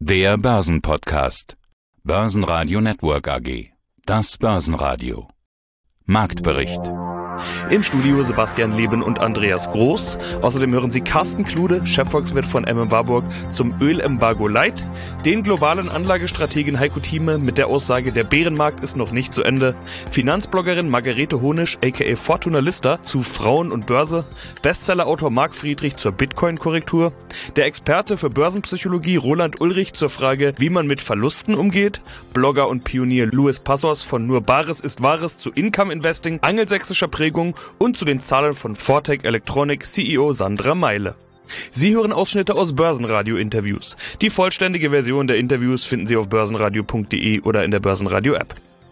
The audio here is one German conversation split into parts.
Der Börsenpodcast. Börsenradio Network AG. Das Börsenradio. Marktbericht. Im Studio Sebastian Leben und Andreas Groß. Außerdem hören Sie Carsten Klude, Chefvolkswirt von Warburg, zum Ölembargo Light, den globalen Anlagestrategen Heiko Thieme mit der Aussage, der Bärenmarkt ist noch nicht zu Ende, Finanzbloggerin Margarete Honisch aka Fortuna Lister zu Frauen und Börse, Bestsellerautor Marc Friedrich zur Bitcoin-Korrektur, der Experte für Börsenpsychologie Roland Ulrich zur Frage, wie man mit Verlusten umgeht, Blogger und Pionier Louis Passos von Nur Bares ist Wahres zu Income Investing, angelsächsischer Prägung und zu den Zahlen von Fortec Electronic CEO Sandra Meile. Sie hören Ausschnitte aus Börsenradio-Interviews. Die vollständige Version der Interviews finden Sie auf börsenradio.de oder in der Börsenradio-App.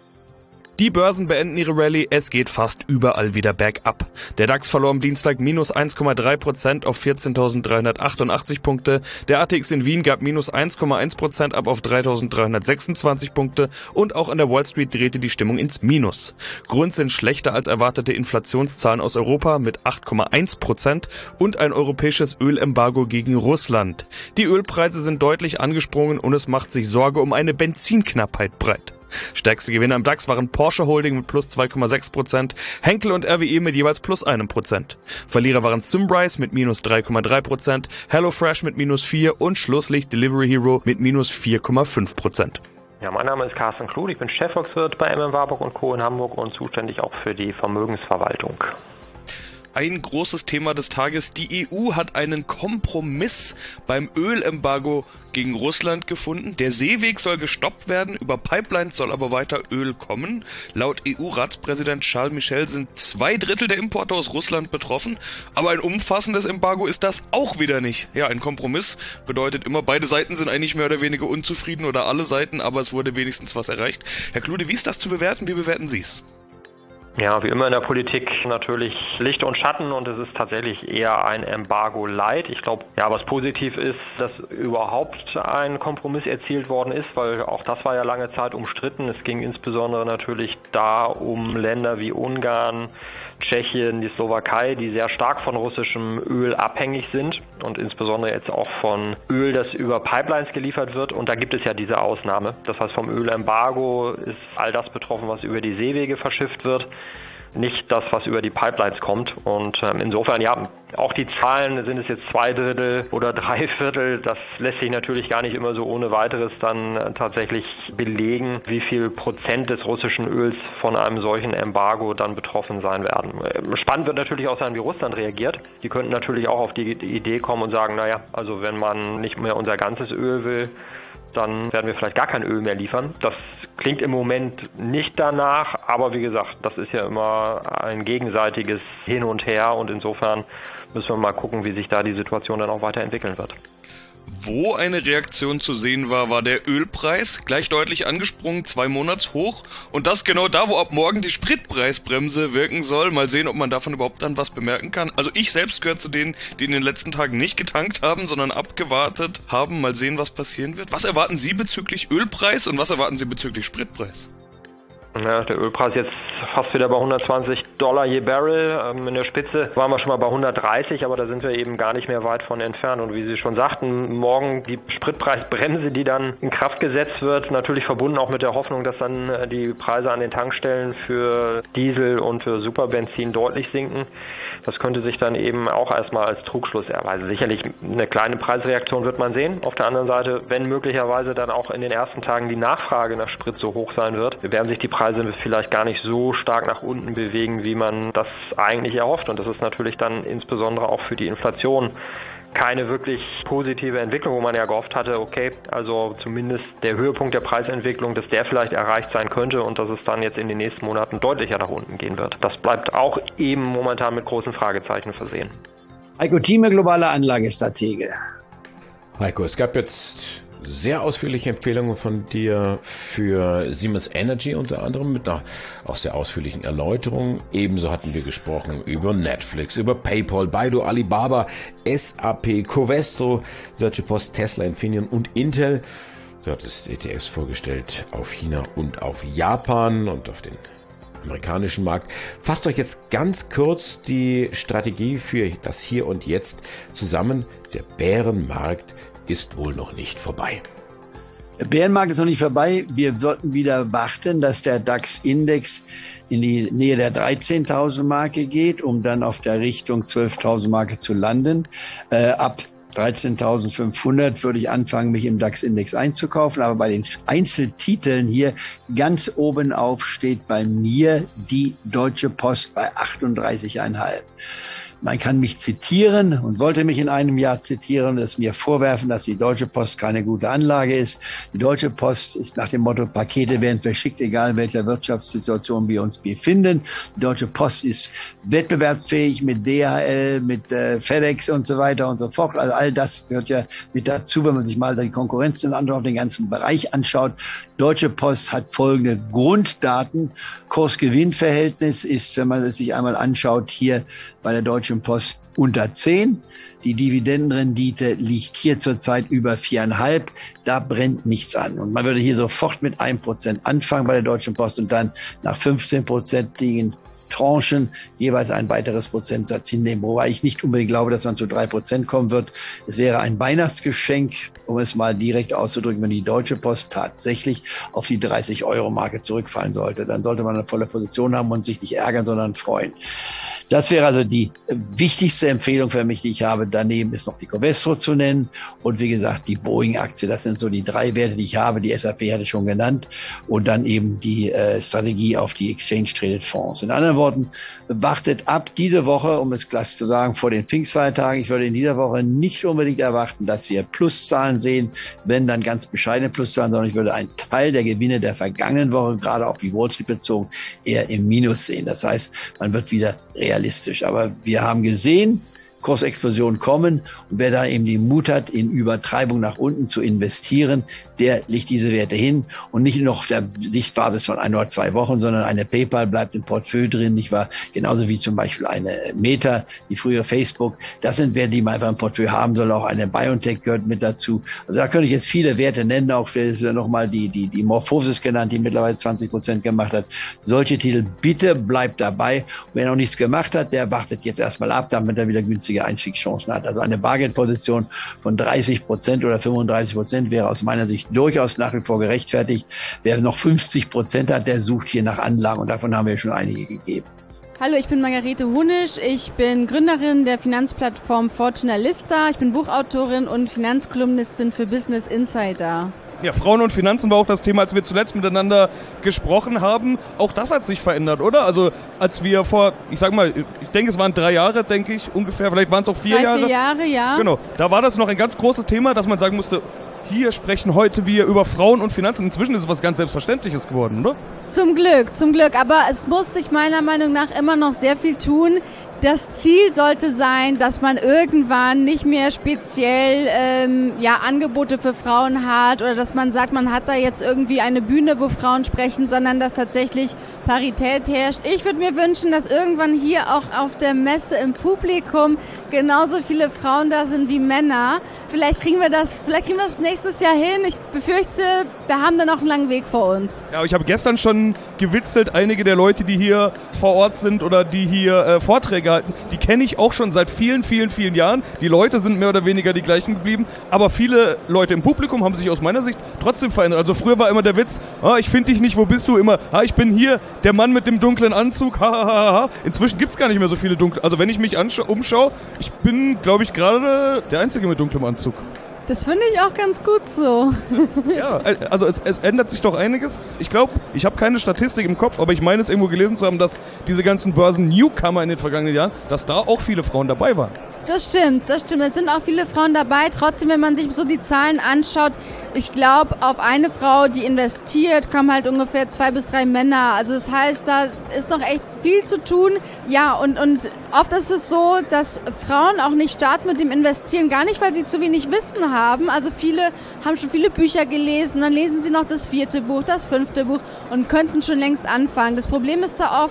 Die Börsen beenden ihre Rallye, es geht fast überall wieder bergab. Der DAX verlor am Dienstag minus 1,3% auf 14.388 Punkte, der ATX in Wien gab minus 1,1% ab auf 3.326 Punkte und auch an der Wall Street drehte die Stimmung ins Minus. Grund sind schlechter als erwartete Inflationszahlen aus Europa mit 8,1% und ein europäisches Ölembargo gegen Russland. Die Ölpreise sind deutlich angesprungen und es macht sich Sorge um eine Benzinknappheit breit. Stärkste Gewinner im DAX waren Porsche Holding mit plus 2,6%, Henkel und RWE mit jeweils plus 1%. Verlierer waren Symrise mit minus 3,3%, HelloFresh mit minus 4% und Schlusslicht Delivery Hero mit minus 4,5%. Ja, mein Name ist Carsten Klude, ich bin Chefvolkswirt bei Warburg & Co. in Hamburg und zuständig auch für die Vermögensverwaltung. Ein großes Thema des Tages. Die EU hat einen Kompromiss beim Ölembargo gegen Russland gefunden. Der Seeweg soll gestoppt werden, über Pipelines soll aber weiter Öl kommen. Laut EU-Ratspräsident Charles Michel sind 2/3 der Importe aus Russland betroffen. Aber ein umfassendes Embargo ist das auch wieder nicht. Ja, ein Kompromiss bedeutet immer, beide Seiten sind eigentlich mehr oder weniger unzufrieden oder alle Seiten, aber es wurde wenigstens was erreicht. Herr Klude, wie ist das zu bewerten? Wie bewerten Sie es? Ja, wie immer in der Politik natürlich Licht und Schatten und es ist tatsächlich eher ein Embargo Light. Ich glaube, ja, was positiv ist, dass überhaupt ein Kompromiss erzielt worden ist, weil auch das war ja lange Zeit umstritten. Es ging insbesondere natürlich da um Länder wie Ungarn, Tschechien, die Slowakei, die sehr stark von russischem Öl abhängig sind und insbesondere jetzt auch von Öl, das über Pipelines geliefert wird. Und da gibt es ja diese Ausnahme. Das heißt, vom Ölembargo ist all das betroffen, was über die Seewege verschifft wird, nicht das, was über die Pipelines kommt. Und insofern, ja, auch die Zahlen, sind es jetzt 2/3 oder 3/4, das lässt sich natürlich gar nicht immer so ohne weiteres dann tatsächlich belegen, wie viel Prozent des russischen Öls von einem solchen Embargo dann betroffen sein werden. Spannend wird natürlich auch sein, wie Russland reagiert. Die könnten natürlich auch auf die Idee kommen und sagen, naja, also wenn man nicht mehr unser ganzes Öl will, dann werden wir vielleicht gar kein Öl mehr liefern. Das klingt im Moment nicht danach, aber wie gesagt, das ist ja immer ein gegenseitiges Hin und Her und insofern müssen wir mal gucken, wie sich da die Situation dann auch weiterentwickeln wird. Wo eine Reaktion zu sehen war, war der Ölpreis, gleich deutlich angesprungen, 2 Monatshoch. Und das genau da, wo ab morgen die Spritpreisbremse wirken soll. Mal sehen, ob man davon überhaupt dann was bemerken kann. Also ich selbst gehöre zu denen, die in den letzten Tagen nicht getankt haben, sondern abgewartet haben. Mal sehen, was passieren wird. Was erwarten Sie bezüglich Ölpreis und was erwarten Sie bezüglich Spritpreis? Ja, der Ölpreis jetzt fast wieder bei $120 je Barrel. In der Spitze waren wir schon mal bei 130, aber da sind wir eben gar nicht mehr weit von entfernt. Und wie Sie schon sagten, morgen die Spritpreisbremse, die dann in Kraft gesetzt wird, natürlich verbunden auch mit der Hoffnung, dass dann die Preise an den Tankstellen für Diesel und für Superbenzin deutlich sinken. Das könnte sich dann eben auch erstmal als Trugschluss erweisen. Sicherlich eine kleine Preisreaktion wird man sehen. Auf der anderen Seite, wenn möglicherweise dann auch in den ersten Tagen die Nachfrage nach Sprit so hoch sein wird, werden sich die Preise vielleicht gar nicht so stark nach unten bewegen, wie man das eigentlich erhofft. Und das ist natürlich dann insbesondere auch für die Inflation keine wirklich positive Entwicklung, wo man ja gehofft hatte, okay, also zumindest der Höhepunkt der Preisentwicklung, dass der vielleicht erreicht sein könnte und dass es dann jetzt in den nächsten Monaten deutlicher nach unten gehen wird. Das bleibt auch eben momentan mit großen Fragezeichen versehen. Heiko Thieme, globaler Anlagestratege. Heiko, es gab jetzt sehr ausführliche Empfehlungen von dir für Siemens Energy unter anderem mit einer auch sehr ausführlichen Erläuterung. Ebenso hatten wir gesprochen über Netflix, über PayPal, Baidu, Alibaba, SAP, Covestro, Deutsche Post, Tesla, Infineon und Intel. Du hattest ETFs vorgestellt auf China und auf Japan und auf den amerikanischen Markt. Fasst euch jetzt ganz kurz die Strategie für das Hier und Jetzt zusammen. Der Bärenmarkt ist wohl noch nicht vorbei. Der Bärenmarkt ist noch nicht vorbei. Wir sollten wieder warten, dass der DAX-Index in die Nähe der 13.000 Marke geht, um dann auf der Richtung 12.000 Marke zu landen. Ab 13.500 würde ich anfangen, mich im DAX-Index einzukaufen. Aber bei den Einzeltiteln hier ganz oben auf steht bei mir die Deutsche Post bei 38,5. Man kann mich zitieren und sollte mich in einem Jahr zitieren und es mir vorwerfen, dass die Deutsche Post keine gute Anlage ist. Die Deutsche Post ist nach dem Motto, Pakete werden verschickt, egal in welcher Wirtschaftssituation wir uns befinden. Die Deutsche Post ist wettbewerbsfähig mit DHL, mit FedEx und so weiter und so fort. Also all das gehört ja mit dazu, wenn man sich mal die Konkurrenz in anderen auf den ganzen Bereich anschaut. Deutsche Post hat folgende Grunddaten. Kurs-Gewinn-Verhältnis ist, wenn man es sich einmal anschaut, hier bei der Deutschen Post unter 10. Die Dividendenrendite liegt hier zurzeit über 4,5. Da brennt nichts an. Und man würde hier sofort mit 1% anfangen bei der Deutschen Post und dann nach 15%igen Tranchen jeweils ein weiteres Prozentsatz hinnehmen, wobei ich nicht unbedingt glaube, dass man zu 3% kommen wird. Es wäre ein Weihnachtsgeschenk, um es mal direkt auszudrücken, wenn die Deutsche Post tatsächlich auf die 30-Euro-Marke zurückfallen sollte. Dann sollte man eine volle Position haben und sich nicht ärgern, sondern freuen. Das wäre also die wichtigste Empfehlung für mich, die ich habe. Daneben ist noch die Covestro zu nennen und wie gesagt die Boeing-Aktie. Das sind so die 3 Werte, die ich habe. Die SAP hatte ich schon genannt und dann eben die Strategie auf die Exchange-Traded Fonds. In anderen Worten, wartet ab diese Woche, um es gleich zu sagen, vor den Pfingstfeiertagen. Ich würde in dieser Woche nicht unbedingt erwarten, dass wir Pluszahlen sehen, wenn dann ganz bescheidene Pluszahlen, sondern ich würde einen Teil der Gewinne der vergangenen Woche, gerade auf die Wall Street bezogen, eher im Minus sehen. Das heißt, man wird wieder realistisch. Aber wir haben gesehen, Kursexplosionen kommen und wer da eben den Mut hat, in Übertreibung nach unten zu investieren, der legt diese Werte hin und nicht nur auf der Sichtbasis von 1 oder 2 Wochen, sondern eine PayPal bleibt im Portfolio drin, nicht wahr? Genauso wie zum Beispiel eine Meta, die frühere Facebook. Das sind Werte, die man einfach im Portfolio haben soll. Auch eine BioNTech gehört mit dazu. Also da könnte ich jetzt viele Werte nennen, auch nochmal die Morphosis genannt, die mittlerweile 20% gemacht hat. Solche Titel, bitte bleibt dabei. Und wer noch nichts gemacht hat, der wartet jetzt erstmal ab, damit er wieder günstige Einstiegschancen hat. Also eine Bargeldposition von 30% oder 35% wäre aus meiner Sicht durchaus nach wie vor gerechtfertigt. Wer noch 50% hat, der sucht hier nach Anlagen und davon haben wir schon einige gegeben. Hallo, ich bin Margarete Hunisch. Ich bin Gründerin der Finanzplattform Fortuna Lista. Ich bin Buchautorin und Finanzkolumnistin für Business Insider. Ja, Frauen und Finanzen war auch das Thema, als wir zuletzt miteinander gesprochen haben. Auch das hat sich verändert, oder? Also als wir vor, ich denke es waren 3 Jahre, denke ich, ungefähr, vielleicht waren es auch 4 Jahre. 4 Jahre, ja. Genau, da war das noch ein ganz großes Thema, dass man sagen musste, hier sprechen heute wir über Frauen und Finanzen. Inzwischen ist es was ganz Selbstverständliches geworden, oder? Zum Glück. Aber es muss sich meiner Meinung nach immer noch sehr viel tun. Das Ziel sollte sein, dass man irgendwann nicht mehr speziell Angebote für Frauen hat oder dass man sagt, man hat da jetzt irgendwie eine Bühne, wo Frauen sprechen, sondern dass tatsächlich Parität herrscht. Ich würde mir wünschen, dass irgendwann hier auch auf der Messe im Publikum genauso viele Frauen da sind wie Männer. Vielleicht kriegen wir das nächstes Jahr hin. Ich befürchte, wir haben da noch einen langen Weg vor uns. Ja, aber ich habe gestern schon gewitzelt, einige der Leute, die hier vor Ort sind oder die hier Vorträge halten, die kenne ich auch schon seit vielen, vielen, vielen Jahren. Die Leute sind mehr oder weniger die gleichen geblieben, aber viele Leute im Publikum haben sich aus meiner Sicht trotzdem verändert. Also früher war immer der Witz, ich finde dich nicht, wo bist du? Immer, ich bin hier, der Mann mit dem dunklen Anzug, Inzwischen gibt's gar nicht mehr so viele dunkle, also wenn ich mich umschaue, ich bin, glaube ich, gerade der Einzige mit dunklem Anzug. Das finde ich auch ganz gut so. Ja, also es ändert sich doch einiges. Ich glaube, ich habe keine Statistik im Kopf, aber ich meine es irgendwo gelesen zu haben, dass diese ganzen Börsen-Newcomer in den vergangenen Jahren, dass da auch viele Frauen dabei waren. Das stimmt. Es sind auch viele Frauen dabei. Trotzdem, wenn man sich so die Zahlen anschaut, ich glaube, auf eine Frau, die investiert, kommen halt ungefähr 2 bis 3 Männer. Also das heißt, da ist noch echt viel zu tun. Ja, und oft ist es so, dass Frauen auch nicht starten mit dem Investieren, gar nicht, weil sie zu wenig Wissen haben. Also viele haben schon viele Bücher gelesen, dann lesen sie noch das 4. Buch, das 5. Buch und könnten schon längst anfangen. Das Problem ist da oft,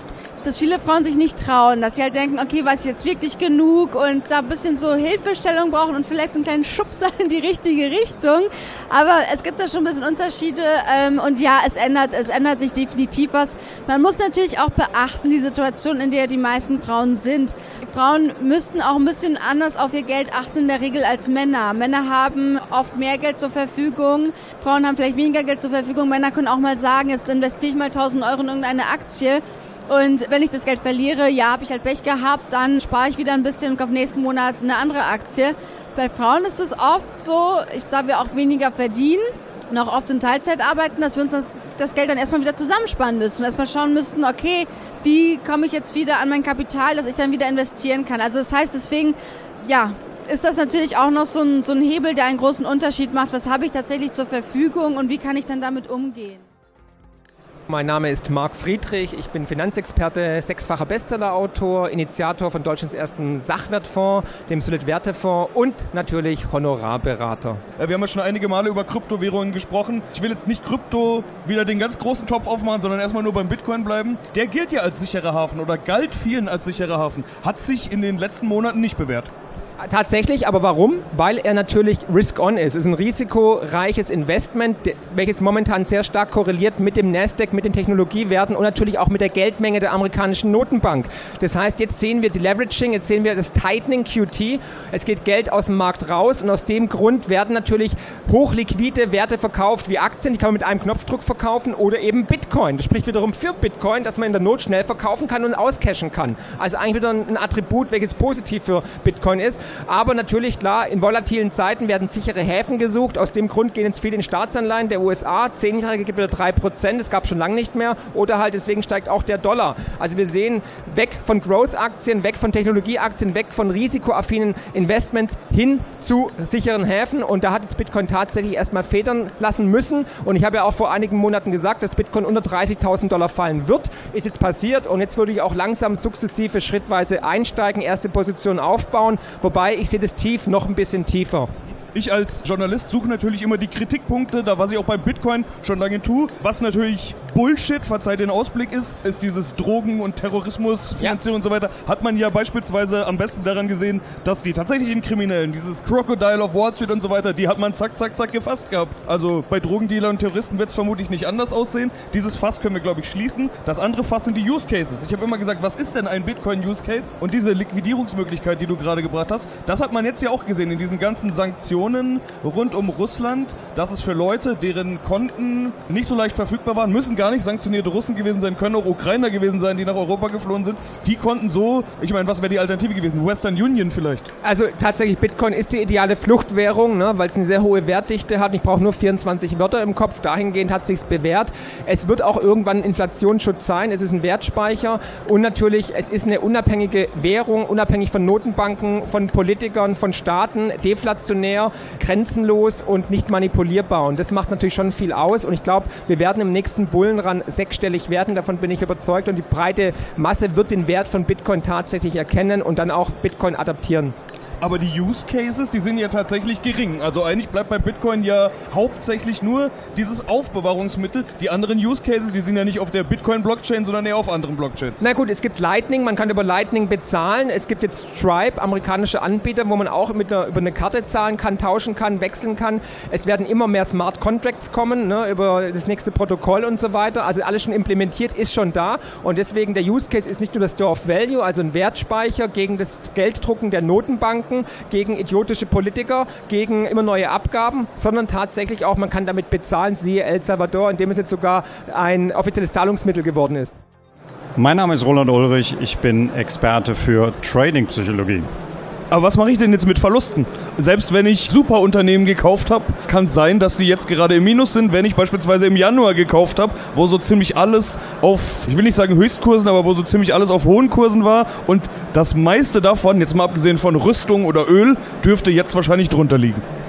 dass viele Frauen sich nicht trauen, dass sie halt denken, okay, weiß ich jetzt wirklich genug und da ein bisschen so Hilfestellung brauchen und vielleicht so einen kleinen Schubser in die richtige Richtung. Aber es gibt da schon ein bisschen Unterschiede und ja, es ändert sich definitiv was. Man muss natürlich auch beachten, die Situation, in der die meisten Frauen sind. Frauen müssten auch ein bisschen anders auf ihr Geld achten in der Regel als Männer. Männer haben oft mehr Geld zur Verfügung, Frauen haben vielleicht weniger Geld zur Verfügung. Männer können auch mal sagen, jetzt investiere ich mal 1.000 Euro in irgendeine Aktie und wenn ich das Geld verliere, ja, habe ich halt Pech gehabt, dann spare ich wieder ein bisschen und auf nächsten Monat eine andere Aktie. Bei Frauen ist es oft so, da wir auch weniger verdienen und auch oft in Teilzeit arbeiten, dass wir uns das Geld dann erstmal wieder zusammensparen müssen. Erstmal schauen müssten, okay, wie komme ich jetzt wieder an mein Kapital, dass ich dann wieder investieren kann. Also das heißt deswegen, ja, ist das natürlich auch noch so ein Hebel, der einen großen Unterschied macht. Was habe ich tatsächlich zur Verfügung und wie kann ich dann damit umgehen? Mein Name ist Marc Friedrich, ich bin Finanzexperte, 6-facher Bestsellerautor, Initiator von Deutschlands ersten Sachwertfonds, dem Solid-Werte-Fonds und natürlich Honorarberater. Wir haben ja schon einige Male über Kryptowährungen gesprochen. Ich will jetzt nicht Krypto wieder den ganz großen Topf aufmachen, sondern erstmal nur beim Bitcoin bleiben. Der gilt ja als sicherer Hafen oder galt vielen als sicherer Hafen. Hat sich in den letzten Monaten nicht bewährt. Tatsächlich, aber warum? Weil er natürlich risk-on ist. Es ist ein risikoreiches Investment, welches momentan sehr stark korreliert mit dem Nasdaq, mit den Technologiewerten und natürlich auch mit der Geldmenge der amerikanischen Notenbank. Das heißt, jetzt sehen wir die Leveraging, jetzt sehen wir das Tightening QT. Es geht Geld aus dem Markt raus und aus dem Grund werden natürlich hochliquide Werte verkauft wie Aktien, die kann man mit einem Knopfdruck verkaufen oder eben Bitcoin. Das spricht wiederum für Bitcoin, dass man in der Not schnell verkaufen kann und auscashen kann. Also eigentlich wieder ein Attribut, welches positiv für Bitcoin ist. Aber natürlich, klar, in volatilen Zeiten werden sichere Häfen gesucht. Aus dem Grund gehen jetzt viele in Staatsanleihen der USA. 10-Jährige gibt wieder 3%, das gab es schon lange nicht mehr. Oder halt deswegen steigt auch der Dollar. Also wir sehen weg von Growth-Aktien, weg von Technologieaktien, weg von risikoaffinen Investments hin zu sicheren Häfen. Und da hat jetzt Bitcoin tatsächlich erstmal federn lassen müssen. Und ich habe ja auch vor einigen Monaten gesagt, dass Bitcoin unter $30.000 fallen wird. Ist jetzt passiert und jetzt würde ich auch langsam sukzessive, schrittweise einsteigen, erste Position aufbauen. Wobei ich sehe das Tief noch ein bisschen tiefer. Ich als Journalist suche natürlich immer die Kritikpunkte, da was ich auch beim Bitcoin schon lange tue. Was natürlich Bullshit, verzeiht den Ausblick ist dieses Drogen- und Terrorismusfinanzierung und so weiter. Hat man ja beispielsweise am besten daran gesehen, dass die tatsächlichen Kriminellen, dieses Crocodile of Wall Street und so weiter, die hat man zack, zack, zack gefasst gehabt. Also bei Drogendealern und Terroristen wird es vermutlich nicht anders aussehen. Dieses Fass können wir, glaube ich, schließen. Das andere Fass sind die Use Cases. Ich habe immer gesagt, was ist denn ein Bitcoin-Use Case? Und diese Liquidierungsmöglichkeit, die du gerade gebracht hast, das hat man jetzt ja auch gesehen in diesen ganzen Sanktionen rund um Russland, dass es für Leute, deren Konten nicht so leicht verfügbar waren, müssen gar nicht sanktionierte Russen gewesen sein, können auch Ukrainer gewesen sein, die nach Europa geflohen sind. Die konnten so, ich meine, was wäre die Alternative gewesen? Western Union vielleicht? Also tatsächlich, Bitcoin ist die ideale Fluchtwährung, ne, weil es eine sehr hohe Wertdichte hat. Ich brauche nur 24 Wörter im Kopf. Dahingehend hat es sich bewährt. Es wird auch irgendwann Inflationsschutz sein. Es ist ein Wertspeicher und natürlich, es ist eine unabhängige Währung, unabhängig von Notenbanken, von Politikern, von Staaten, deflationär, grenzenlos und nicht manipulierbar. Und das macht natürlich schon viel aus. Und ich glaube, wir werden im nächsten Bullenrun sechsstellig werden. Davon bin ich überzeugt. Und die breite Masse wird den Wert von Bitcoin tatsächlich erkennen und dann auch Bitcoin adaptieren. Aber die Use Cases, die sind ja tatsächlich gering. Also eigentlich bleibt bei Bitcoin ja hauptsächlich nur dieses Aufbewahrungsmittel. Die anderen Use Cases, die sind ja nicht auf der Bitcoin-Blockchain, sondern eher auf anderen Blockchains. Na gut, es gibt Lightning, man kann über Lightning bezahlen. Es gibt jetzt Stripe, amerikanische Anbieter, wo man auch über eine Karte zahlen kann, tauschen kann, wechseln kann. Es werden immer mehr Smart Contracts kommen, ne, über das nächste Protokoll und so weiter. Also alles schon implementiert, ist schon da. Und deswegen der Use Case ist nicht nur das Store of Value, also ein Wertspeicher gegen das Gelddrucken der Notenbanken, gegen idiotische Politiker, gegen immer neue Abgaben, sondern tatsächlich auch, man kann damit bezahlen, siehe El Salvador, in dem es jetzt sogar ein offizielles Zahlungsmittel geworden ist. Mein Name ist Roland Ulrich, ich bin Experte für Trading-Psychologie. Aber was mache ich denn jetzt mit Verlusten? Selbst wenn ich Superunternehmen gekauft habe, kann es sein, dass die jetzt gerade im Minus sind, wenn ich beispielsweise im Januar gekauft habe, wo so ziemlich alles auf, ich will nicht sagen Höchstkursen, aber wo so ziemlich alles auf hohen Kursen war und das meiste davon, jetzt mal abgesehen von Rüstung oder Öl, dürfte jetzt wahrscheinlich drunter liegen.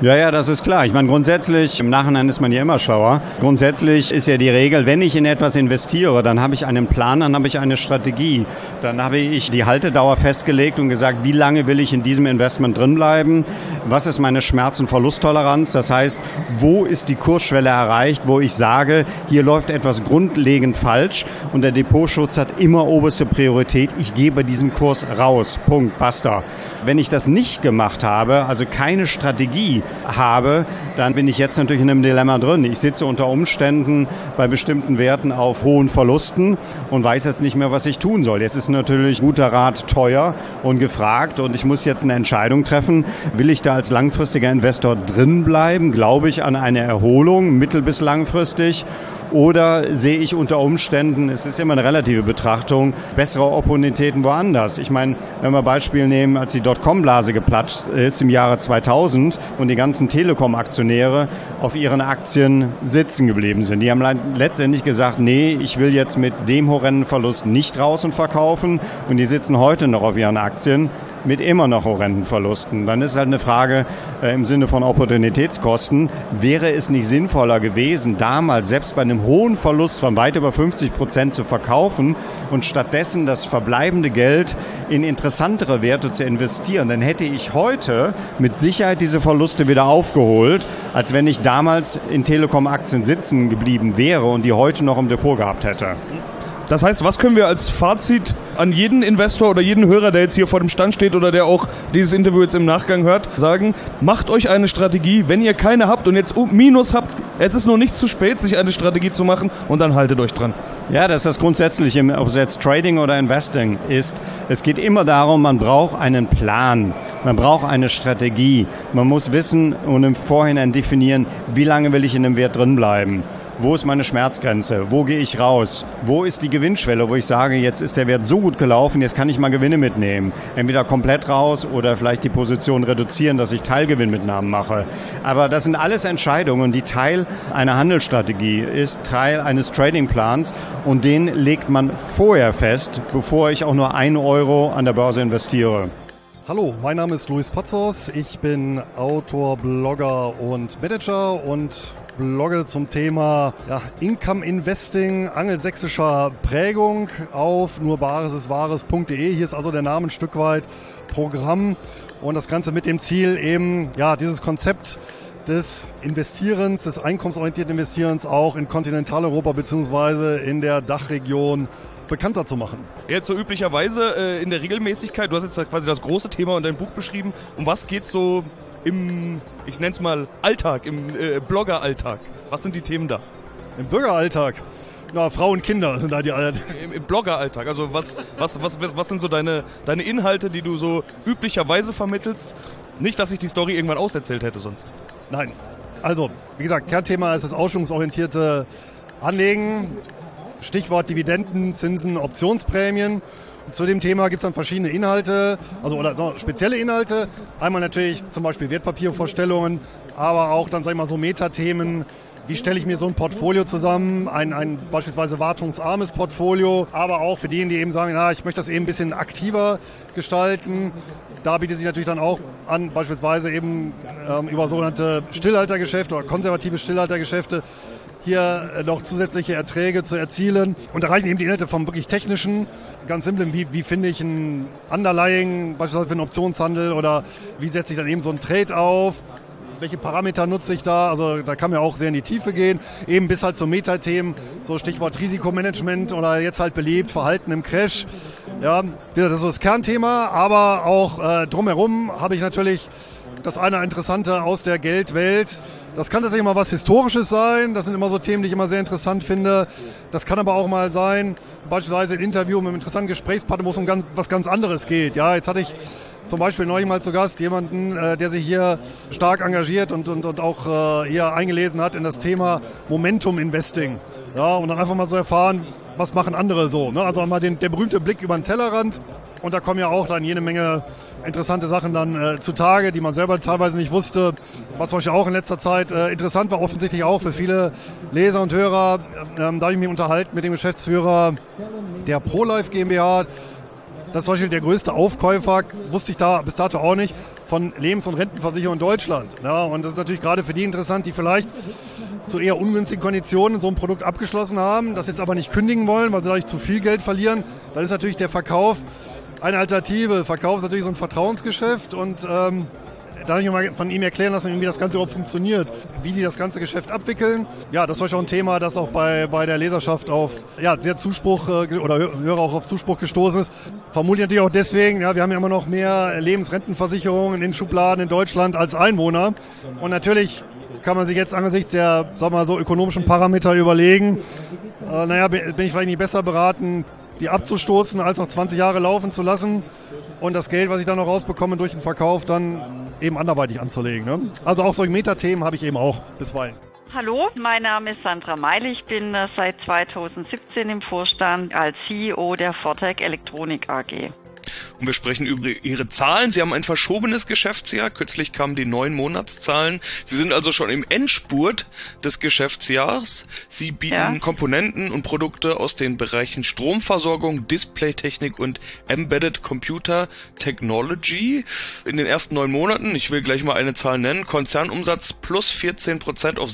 Ja, das ist klar. Ich meine, grundsätzlich, im Nachhinein ist man ja immer schlauer. Grundsätzlich ist ja die Regel, wenn ich in etwas investiere, dann habe ich einen Plan, dann habe ich eine Strategie. Dann habe ich die Haltedauer festgelegt und gesagt, wie lange will ich in diesem Investment drinbleiben? Was ist meine Schmerz- und Verlusttoleranz? Das heißt, wo ist die Kursschwelle erreicht, wo ich sage, hier läuft etwas grundlegend falsch und der Depotschutz hat immer oberste Priorität. Ich gehe bei diesem Kurs raus. Punkt. Basta. Wenn ich das nicht gemacht habe, also keine Strategie habe, dann bin ich jetzt natürlich in einem Dilemma drin. Ich sitze unter Umständen bei bestimmten Werten auf hohen Verlusten und weiß jetzt nicht mehr, was ich tun soll. Jetzt ist natürlich guter Rat teuer und gefragt und ich muss jetzt eine Entscheidung treffen. Will ich da als langfristiger Investor drin bleiben? Glaube ich an eine Erholung, mittel- bis langfristig? Oder sehe ich unter Umständen, es ist immer eine relative Betrachtung, bessere Opportunitäten woanders? Ich meine, wenn wir Beispiel nehmen, als die Dotcom-Blase geplatzt ist im Jahre 2000 und die ganzen Telekom-Aktionäre auf ihren Aktien sitzen geblieben sind. Die haben letztendlich gesagt, nee, ich will jetzt mit dem horrenden Verlust nicht raus und verkaufen und die sitzen heute noch auf ihren Aktien mit immer noch horrenden Verlusten. Dann ist halt eine Frage im Sinne von Opportunitätskosten. Wäre es nicht sinnvoller gewesen, damals selbst bei einem hohen Verlust von weit über 50% zu verkaufen und stattdessen das verbleibende Geld in interessantere Werte zu investieren? Dann hätte ich heute mit Sicherheit diese Verluste wieder aufgeholt, als wenn ich damals in Telekom-Aktien sitzen geblieben wäre und die heute noch im Depot gehabt hätte. Das heißt, was können wir als Fazit an jeden Investor oder jeden Hörer, der jetzt hier vor dem Stand steht oder der auch dieses Interview jetzt im Nachgang hört, sagen, macht euch eine Strategie, wenn ihr keine habt und jetzt Minus habt, es ist noch nicht zu spät, sich eine Strategie zu machen und dann haltet euch dran. Ja, das ist das Grundsätzliche, ob es jetzt Trading oder Investing ist. Es geht immer darum, man braucht einen Plan, man braucht eine Strategie. Man muss wissen und im Vorhinein definieren, wie lange will ich in einem Wert drin bleiben. Wo ist meine Schmerzgrenze? Wo gehe ich raus? Wo ist die Gewinnschwelle, wo ich sage, jetzt ist der Wert so gut gelaufen, jetzt kann ich mal Gewinne mitnehmen. Entweder komplett raus oder vielleicht die Position reduzieren, dass ich Teilgewinnmitnahmen mache. Aber das sind alles Entscheidungen, die Teil einer Handelsstrategie ist, Teil eines Tradingplans und den legt man vorher fest, bevor ich auch nur 1 Euro an der Börse investiere. Hallo, mein Name ist Luis Patzos. Ich bin Autor, Blogger und Manager und blogge zum Thema Income Investing angelsächsischer Prägung auf nurbaresiswahres.de. Hier ist also der Name ein Stück weit Programm und das Ganze mit dem Ziel eben, dieses Konzept des Investierens, des einkommensorientierten Investierens auch in Kontinentaleuropa bzw. in der Dachregion bekannter zu machen. Jetzt so üblicherweise in der Regelmäßigkeit, du hast jetzt quasi das große Thema in deinem Buch beschrieben, um was geht so im, ich nenne es mal Alltag, im Bloggeralltag? Was sind die Themen da? Im Bürgeralltag? Frauen und Kinder sind da die Alten. Im Bloggeralltag, also was sind so deine Inhalte, die du so üblicherweise vermittelst? Nicht, dass ich die Story irgendwann auserzählt hätte sonst. Nein, also wie gesagt, Kernthema ist das ausschüttungsorientierte Anlegen. Stichwort Dividenden, Zinsen, Optionsprämien. Und zu dem Thema gibt es dann verschiedene Inhalte, oder spezielle Inhalte. Einmal natürlich zum Beispiel Wertpapiervorstellungen, aber auch dann so Metathemen. Wie stelle ich mir so ein Portfolio zusammen? Ein beispielsweise wartungsarmes Portfolio, aber auch für diejenigen, die eben sagen, ich möchte das eben ein bisschen aktiver gestalten. Da bietet sich natürlich dann auch an, beispielsweise eben über sogenannte Stillhaltergeschäfte oder konservative Stillhaltergeschäfte hier noch zusätzliche Erträge zu erzielen. Und da reichen eben die Inhalte vom wirklich technischen, ganz simplen, wie finde ich ein Underlying, beispielsweise für einen Optionshandel oder wie setze ich dann eben so einen Trade auf, welche Parameter nutze ich da, also da kann man auch sehr in die Tiefe gehen, eben bis halt zu Metathemen, so Stichwort Risikomanagement oder jetzt halt beliebt, Verhalten im Crash. Ja, das ist so das Kernthema, aber auch drumherum habe ich natürlich das eine Interessante aus der Geldwelt. Das kann tatsächlich mal was Historisches sein. Das sind immer so Themen, die ich immer sehr interessant finde. Das kann aber auch mal sein, beispielsweise ein Interview mit einem interessanten Gesprächspartner, wo es um was ganz anderes geht. Ja, jetzt hatte ich zum Beispiel neulich mal zu Gast jemanden, der sich hier stark engagiert und auch hier eingelesen hat in das Thema Momentum Investing. Ja, und dann einfach mal so erfahren, was machen andere so. Ne? Also mal der berühmte Blick über den Tellerrand. Und da kommen ja auch dann jede Menge interessante Sachen dann zutage, die man selber teilweise nicht wusste. Was zum Beispiel auch in letzter Zeit interessant war, offensichtlich auch für viele Leser und Hörer. Da habe ich mich unterhalten mit dem Geschäftsführer der ProLife GmbH. Das ist zum Beispiel der größte Aufkäufer, wusste ich da bis dato auch nicht, von Lebens- und Rentenversicherungen in Deutschland. Ja, und das ist natürlich gerade für die interessant, die vielleicht zu eher ungünstigen Konditionen so ein Produkt abgeschlossen haben, das jetzt aber nicht kündigen wollen, weil sie dadurch zu viel Geld verlieren. Dann ist natürlich der Verkauf eine Alternative. Verkauf ist natürlich so ein Vertrauensgeschäft und da habe ich mir mal von ihm erklären lassen, wie das Ganze überhaupt funktioniert, wie die das ganze Geschäft abwickeln. Ja, das war schon ein Thema, das auch bei der Leserschaft auf sehr Zuspruch oder Hörer auch auf Zuspruch gestoßen ist. Vermutlich natürlich auch deswegen, ja, wir haben ja immer noch mehr Lebensrentenversicherungen in den Schubladen in Deutschland als Einwohner. Und natürlich kann man sich jetzt angesichts der, sagen wir mal so, ökonomischen Parameter überlegen, bin ich vielleicht nicht besser beraten, die abzustoßen, als noch 20 Jahre laufen zu lassen und das Geld, was ich dann noch rausbekomme durch den Verkauf, dann eben anderweitig anzulegen. Ne? Also auch solche Metathemen habe ich eben auch bisweilen. Hallo, mein Name ist Sandra Meile. Ich bin seit 2017 im Vorstand als CEO der Fortec Elektronik AG. Und wir sprechen über Ihre Zahlen. Sie haben ein verschobenes Geschäftsjahr. Kürzlich kamen die 9 Monatszahlen. Sie sind also schon im Endspurt des Geschäftsjahres. Sie bieten Komponenten und Produkte aus den Bereichen Stromversorgung, Displaytechnik und Embedded Computer Technology. In den ersten 9 Monaten, ich will gleich mal eine Zahl nennen, Konzernumsatz plus 14% auf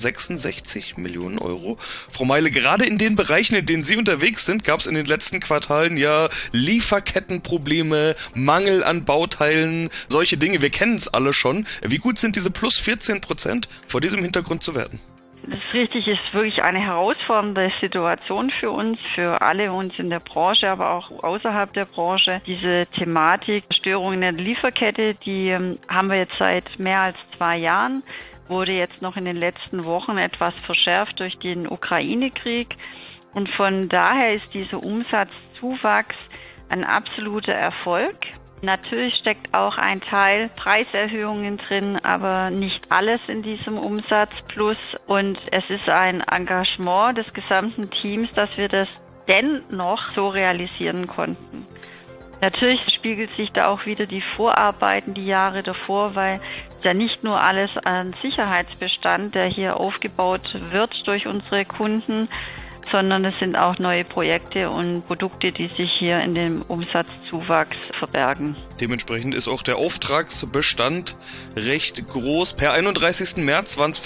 66 Millionen Euro. Frau Meile, gerade in den Bereichen, in denen Sie unterwegs sind, gab es in den letzten Quartalen ja Lieferkettenprobleme, Mangel an Bauteilen, solche Dinge. Wir kennen es alle schon. Wie gut sind diese plus 14% vor diesem Hintergrund zu werten? Das ist richtig, ist wirklich eine herausfordernde Situation für uns, für alle uns in der Branche, aber auch außerhalb der Branche. Diese Thematik Störungen in der Lieferkette, die haben wir jetzt seit mehr als 2 Jahren, wurde jetzt noch in den letzten Wochen etwas verschärft durch den Ukraine-Krieg. Und von daher ist dieser Umsatzzuwachs ein absoluter Erfolg. Natürlich steckt auch ein Teil Preiserhöhungen drin, aber nicht alles in diesem Umsatz plus. Und es ist ein Engagement des gesamten Teams, dass wir das dennoch so realisieren konnten. Natürlich spiegelt sich da auch wieder die Vorarbeiten, die Jahre davor, weil ja nicht nur alles an Sicherheitsbestand, der hier aufgebaut wird durch unsere Kunden, sondern es sind auch neue Projekte und Produkte, die sich hier in dem Umsatzzuwachs verbergen. Dementsprechend ist auch der Auftragsbestand recht groß. Per 31. März waren es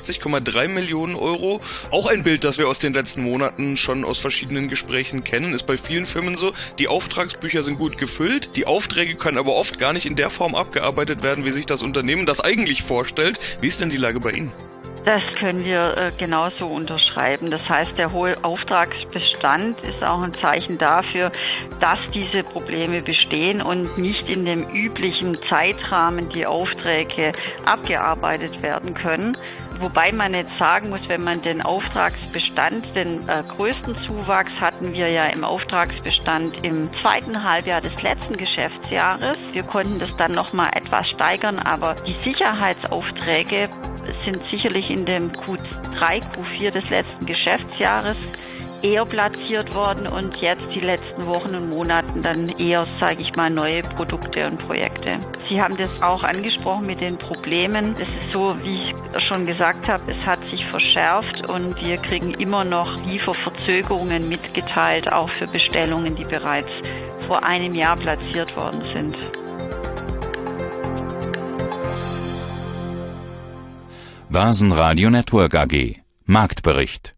85,3 Millionen Euro. Auch ein Bild, das wir aus den letzten Monaten schon aus verschiedenen Gesprächen kennen, ist bei vielen Firmen so. Die Auftragsbücher sind gut gefüllt. Die Aufträge können aber oft gar nicht in der Form abgearbeitet werden, wie sich das Unternehmen das eigentlich vorstellt. Wie ist denn die Lage bei Ihnen? Das können wir genauso unterschreiben. Das heißt, der hohe Auftragsbestand ist auch ein Zeichen dafür, dass diese Probleme bestehen und nicht in dem üblichen Zeitrahmen die Aufträge abgearbeitet werden können. Wobei man jetzt sagen muss, wenn man den Auftragsbestand, den größten Zuwachs hatten wir ja im Auftragsbestand im 2. Halbjahr des letzten Geschäftsjahres. Wir konnten das dann nochmal etwas steigern, aber die Sicherheitsaufträge sind sicherlich in dem Q3, Q4 des letzten Geschäftsjahres eher platziert worden und jetzt die letzten Wochen und Monaten dann eher, sage ich mal, neue Produkte und Projekte. Sie haben das auch angesprochen mit den Problemen. Es ist so, wie ich schon gesagt habe, es hat sich verschärft und wir kriegen immer noch Lieferverzögerungen mitgeteilt, auch für Bestellungen, die bereits vor einem Jahr platziert worden sind. Börsenradio Network AG. Marktbericht.